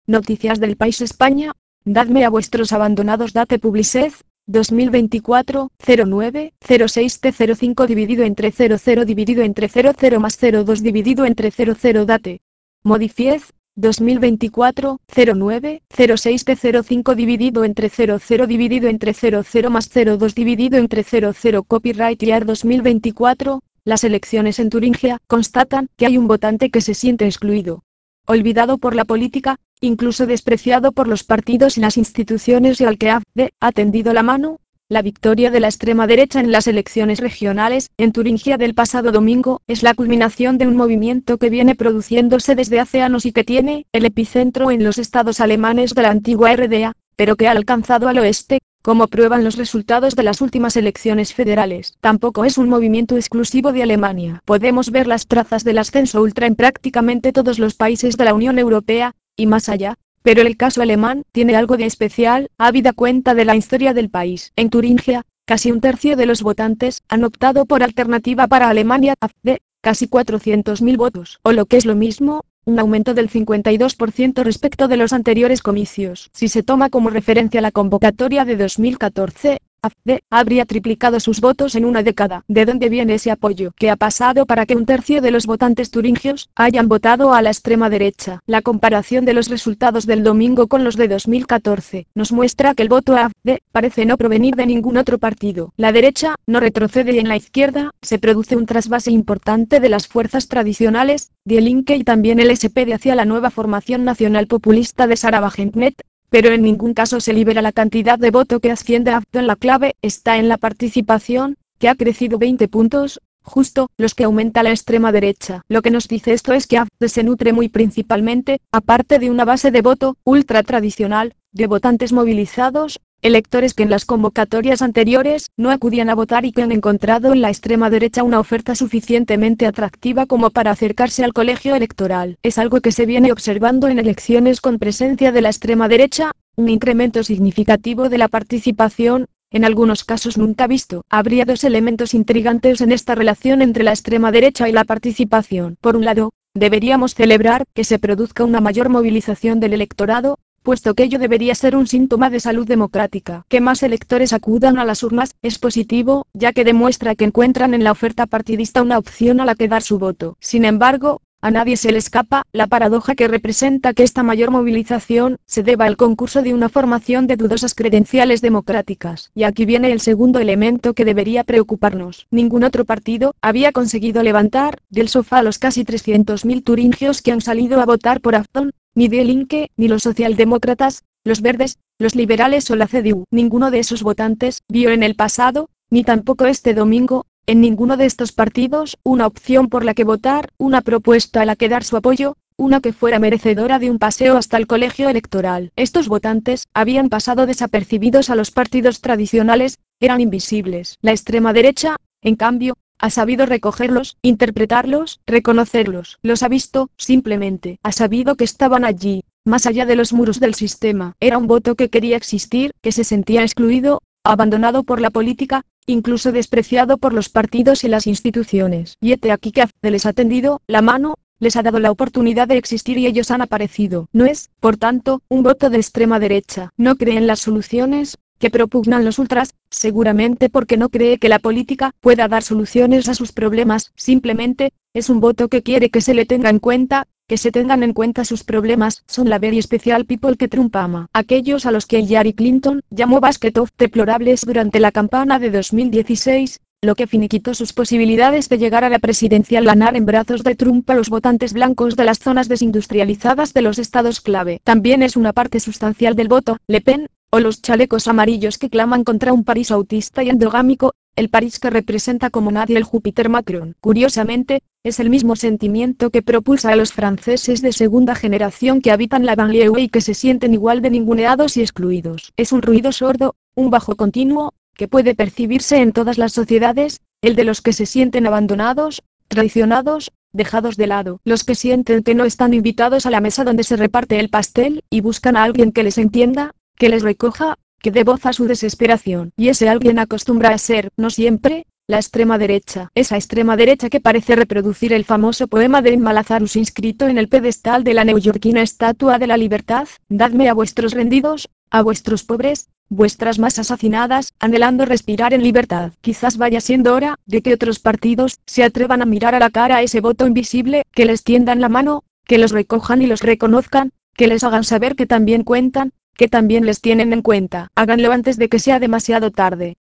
Noticias del País España. Dadme a vuestros abandonados date publicez. 2024, 09, 06 T05 dividido entre 00 dividido entre 00 más 02 dividido entre 00 date. Modifiez. 2024, 09, 06 T05 dividido entre 00 dividido entre 00 más 02 dividido entre 00 Copyright Year 2024. Las elecciones en Turingia constatan que hay un votante que se siente excluido, olvidado por la política, incluso despreciado por los partidos y las instituciones y al que ha tendido la mano. La victoria de la extrema derecha en las elecciones regionales en Turingia del pasado domingo es la culminación de un movimiento que viene produciéndose desde hace años y que tiene el epicentro en los estados alemanes de la antigua RDA, pero que ha alcanzado al oeste, como prueban los resultados de las últimas elecciones federales. Tampoco es un movimiento exclusivo de Alemania. Podemos ver las trazas del ascenso ultra en prácticamente todos los países de la Unión Europea, y más allá. Pero el caso alemán tiene algo de especial, habida cuenta de la historia del país. En Turingia, casi un tercio de los votantes han optado por Alternativa para Alemania, AfD, casi 400.000 votos, o lo que es lo mismo, un aumento del 52% respecto de los anteriores comicios. Si se toma como referencia la convocatoria de 2014, AfD habría triplicado sus votos en una década. ¿De dónde viene ese apoyo? ¿Qué ha pasado para que un tercio de los votantes turingios hayan votado a la extrema derecha? La comparación de los resultados del domingo con los de 2014 nos muestra que el voto a AfD parece no provenir de ningún otro partido. La derecha no retrocede y en la izquierda se produce un trasvase importante de las fuerzas tradicionales, Die Linke y también el SPD hacia la nueva formación nacional populista de Sarah Wagenknecht. Pero en ningún caso se libera la cantidad de voto que asciende a AfD. La clave está en la participación, que ha crecido 20 puntos, justo los que aumenta la extrema derecha. Lo que nos dice esto es que AfD se nutre muy principalmente, aparte de una base de voto ultra tradicional, de votantes movilizados, electores que en las convocatorias anteriores no acudían a votar y que han encontrado en la extrema derecha una oferta suficientemente atractiva como para acercarse al colegio electoral. Es algo que se viene observando en elecciones con presencia de la extrema derecha, un incremento significativo de la participación, en algunos casos nunca visto. Habría dos elementos intrigantes en esta relación entre la extrema derecha y la participación. Por un lado, deberíamos celebrar que se produzca una mayor movilización del electorado, puesto que ello debería ser un síntoma de salud democrática. Que más electores acudan a las urnas es positivo, ya que demuestra que encuentran en la oferta partidista una opción a la que dar su voto. Sin embargo, a nadie se le escapa la paradoja que representa que esta mayor movilización se deba al concurso de una formación de dudosas credenciales democráticas. Y aquí viene el segundo elemento que debería preocuparnos. Ningún otro partido había conseguido levantar del sofá a los casi 300.000 turingios que han salido a votar por AfD, ni Die Linke, ni los socialdemócratas, los verdes, los liberales o la CDU. Ninguno de esos votantes vio en el pasado, ni tampoco este domingo, en ninguno de estos partidos, una opción por la que votar, una propuesta a la que dar su apoyo, una que fuera merecedora de un paseo hasta el colegio electoral. Estos votantes habían pasado desapercibidos a los partidos tradicionales, eran invisibles. La extrema derecha, en cambio, ha sabido recogerlos, interpretarlos, reconocerlos. Los ha visto, simplemente. Ha sabido que estaban allí, más allá de los muros del sistema. Era un voto que quería existir, que se sentía excluido, abandonado por la política, incluso despreciado por los partidos y las instituciones. Y hete aquí que AfD les ha tendido la mano, les ha dado la oportunidad de existir y ellos han aparecido. No es, por tanto, un voto de extrema derecha. No cree en las soluciones que propugnan los ultras, seguramente porque no cree que la política pueda dar soluciones a sus problemas. Simplemente, es un voto que quiere que se le tenga en cuenta, que se tengan en cuenta sus problemas. Son la very special people que Trump ama. Aquellos a los que Hillary Clinton llamó basket of deplorables durante la campaña de 2016, lo que finiquitó sus posibilidades de llegar a la presidencia al ganar en brazos de Trump a los votantes blancos de las zonas desindustrializadas de los estados clave. También es una parte sustancial del voto, Le Pen, o los chalecos amarillos que claman contra un París autista y endogámico, el París que representa como nadie el Júpiter Macron. Curiosamente, es el mismo sentimiento que propulsa a los franceses de segunda generación que habitan la banlieue y que se sienten igual de ninguneados y excluidos. Es un ruido sordo, un bajo continuo, que puede percibirse en todas las sociedades, el de los que se sienten abandonados, traicionados, dejados de lado, los que sienten que no están invitados a la mesa donde se reparte el pastel, y buscan a alguien que les entienda, que les recoja, que dé voz a su desesperación. Y ese alguien acostumbra a ser, no siempre, La extrema derecha, esa extrema derecha que parece reproducir el famoso poema de Emma Lazarus inscrito en el pedestal de la neoyorquina Estatua de la Libertad, dadme a vuestros rendidos, a vuestros pobres, vuestras masas hacinadas, anhelando respirar en libertad. Quizás vaya siendo hora de que otros partidos se atrevan a mirar a la cara a ese voto invisible, que les tiendan la mano, que los recojan y los reconozcan, que les hagan saber que también cuentan, que también les tienen en cuenta. Háganlo antes de que sea demasiado tarde.